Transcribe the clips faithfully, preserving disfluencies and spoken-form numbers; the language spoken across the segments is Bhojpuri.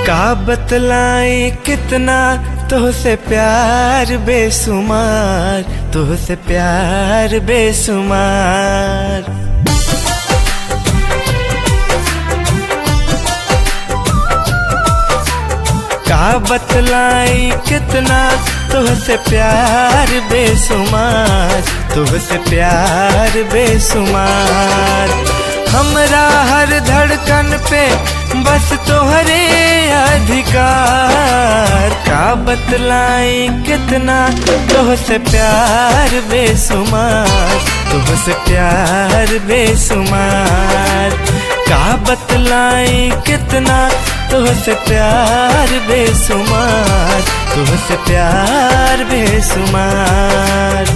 का बतलाई कितना तुझसे प्यार बेसुमार, तुझसे प्यार बेसुमार। का बतलाई कितना तुझसे प्यार बेसुमार, तुझसे प्यार बेसुमार। हमरा हर धड़कन पे बस तोहरे अधिकार। का बतलाई कितना तुझसे प्यार बेसुमार, तुझसे प्यार बेसुमार। का बतलाई कितना तुझसे प्यार बेसुमार, तुझसे प्यार बेसुमार।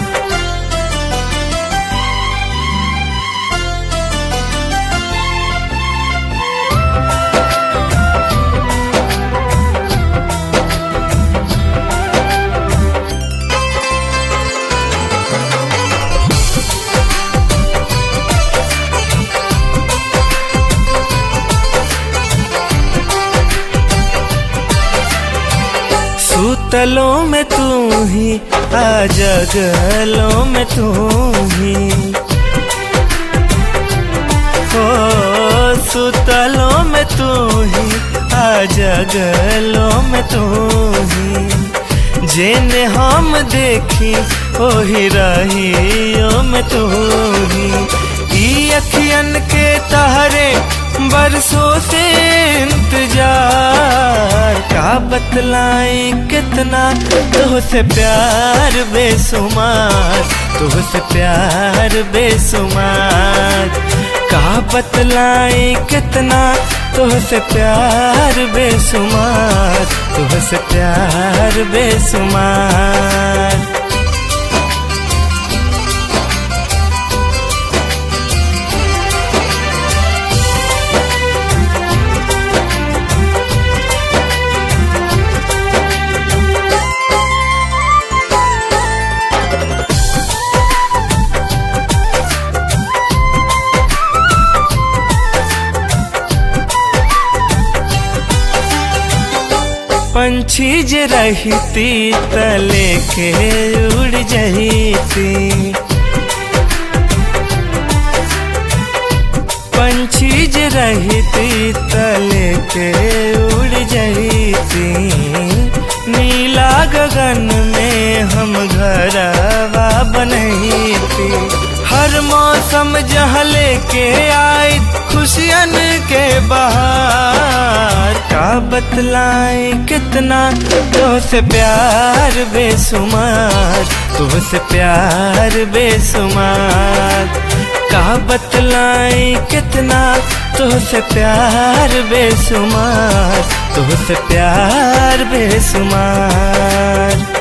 सुतलों में तू ही, आ जगलों में तू ही। ओ सुतलों में तू ही, आ जगलों में तू ही। जेने हम देखी ओही रहियों में तू ही। ई अखियन के तहरे बरसों से इंतजार। का बतलाई कितना तुझसे प्यार बेसुमार, तुझसे प्यार बेसुमार। का बतलाई कितना तुझसे प्यार बेसुमार, तुझसे प्यार बेसुमार। पंछी जे रहती तले के उड़ जाती। पंछी जे रहती तले के उड़ जाती। नीला गगन में हम घरवा बनैती। हर मौसम जहाँ लेके आई खुशियन के बहार। का बतलाई कितना तुझसे प्यार बेसुमार, तुझसे प्यार बेसुमार। का बतलाई कितना तुझसे प्यार बेसुमार, तुझसे प्यार बेसुमार।